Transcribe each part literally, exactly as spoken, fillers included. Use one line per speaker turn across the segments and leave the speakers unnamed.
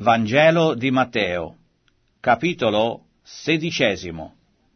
Vangelo di Matteo, capitolo sedicesimo.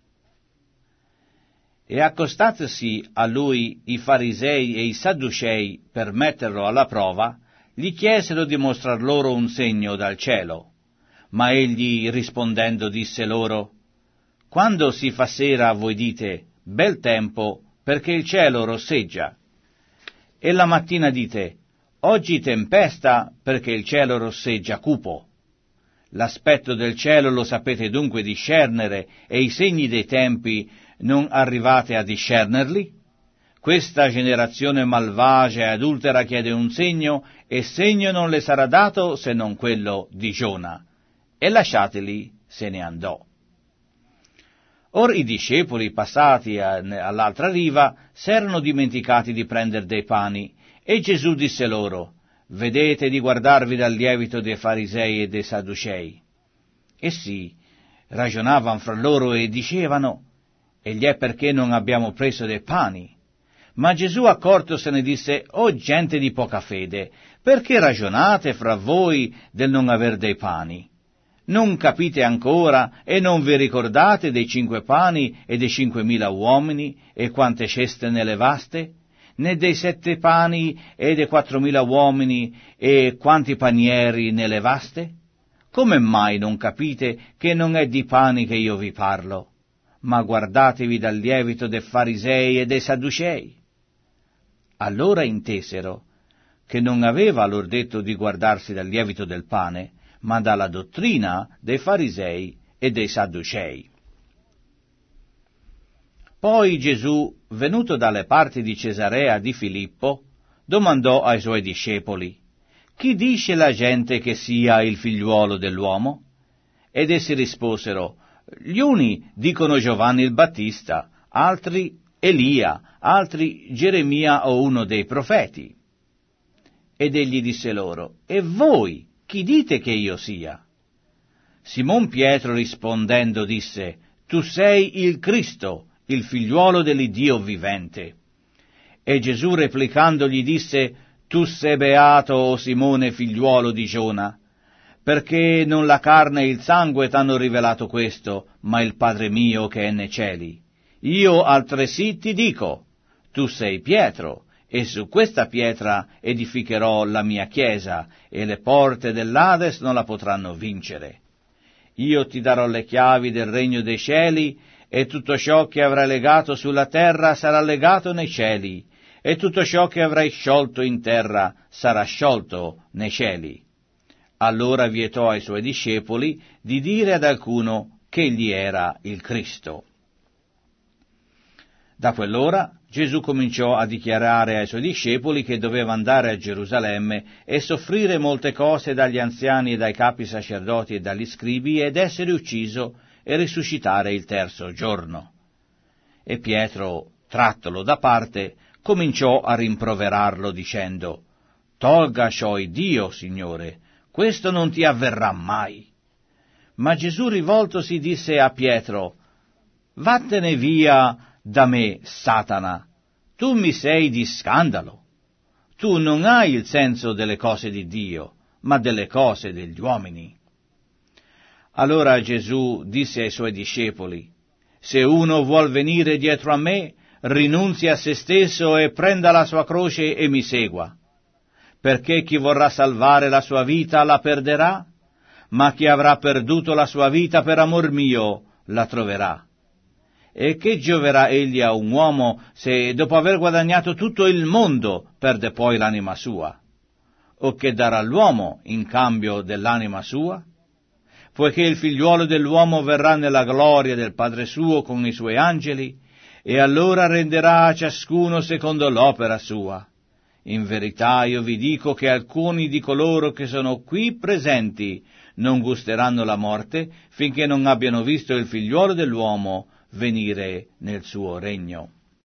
E accostatosi a lui i farisei e i sadducei per metterlo alla prova, gli chiesero di mostrar loro un segno dal cielo. Ma egli rispondendo disse loro: quando si fa sera voi dite, bel tempo, perché il cielo rosseggia, e la mattina dite, oggi tempesta, perché il cielo rosseggia cupo. L'aspetto del cielo lo sapete dunque discernere, e i segni dei tempi non arrivate a discernerli? Questa generazione malvagia e adultera chiede un segno, e segno non le sarà dato se non quello di Giona. E lasciateli, se ne andò. Or i discepoli, passati all'altra riva, s'erano dimenticati di prendere dei pani, e Gesù disse loro: vedete di guardarvi dal lievito dei farisei e dei sadducei. Essi ragionavano fra loro e dicevano: egli è perché non abbiamo preso dei pani. Ma Gesù accortosene disse: o gente di poca fede, perché ragionate fra voi del non aver dei pani? Non capite ancora e non vi ricordate dei cinque pani e dei cinquemila uomini e quante ceste ne levaste? Né dei sette pani e dei quattromila uomini e quanti panieri ne levaste? Come mai non capite che non è di pani che io vi parlo? Ma guardatevi dal lievito dei farisei e dei sadducei. Allora intesero che non aveva loro detto di guardarsi dal lievito del pane, ma dalla dottrina dei farisei e dei sadducei. Poi Gesù, venuto dalle parti di Cesarea di Filippo, domandò ai suoi discepoli: chi dice la gente che sia il figliuolo dell'uomo? Ed essi risposero: gli uni dicono Giovanni il Battista, altri Elia, altri Geremia o uno dei profeti. Ed egli disse loro: e voi chi dite che io sia? Simon Pietro rispondendo disse: tu sei il Cristo, il figliuolo dell'Iddio vivente. E Gesù replicandogli disse: tu sei beato, o Simone, figliuolo di Giona, perché non la carne e il sangue t'hanno rivelato questo, ma il Padre mio che è nei cieli. Io altresì ti dico: tu sei Pietro, e su questa pietra edificherò la mia chiesa, e le porte dell'Ades non la potranno vincere. Io ti darò le chiavi del regno dei cieli, e tutto ciò che avrai legato sulla terra sarà legato nei cieli, e tutto ciò che avrai sciolto in terra sarà sciolto nei cieli. Allora vietò ai suoi discepoli di dire ad alcuno che egli era il Cristo. Da quell'ora Gesù cominciò a dichiarare ai suoi discepoli che doveva andare a Gerusalemme e soffrire molte cose dagli anziani e dai capi sacerdoti e dagli scribi ed essere ucciso e risuscitare il terzo giorno. E Pietro, trattolo da parte, cominciò a rimproverarlo dicendo: tolga ciò Dio, Signore, questo non ti avverrà mai. Ma Gesù rivoltosi disse a Pietro: vattene via da me, Satana, tu mi sei di scandalo. Tu non hai il senso delle cose di Dio, ma delle cose degli uomini. Allora Gesù disse ai suoi discepoli: se uno vuol venire dietro a me, rinunzi a se stesso e prenda la sua croce e mi segua. Perché chi vorrà salvare la sua vita la perderà, ma chi avrà perduto la sua vita per amor mio la troverà. E che gioverà egli a un uomo se, dopo aver guadagnato tutto il mondo, perde poi l'anima sua? O che darà l'uomo in cambio dell'anima sua? Poiché il figliuolo dell'uomo verrà nella gloria del Padre suo con i suoi angeli, e allora renderà a ciascuno secondo l'opera sua. In verità io vi dico che alcuni di coloro che sono qui presenti non gusteranno la morte finché non abbiano visto il figliuolo dell'uomo venire nel suo regno.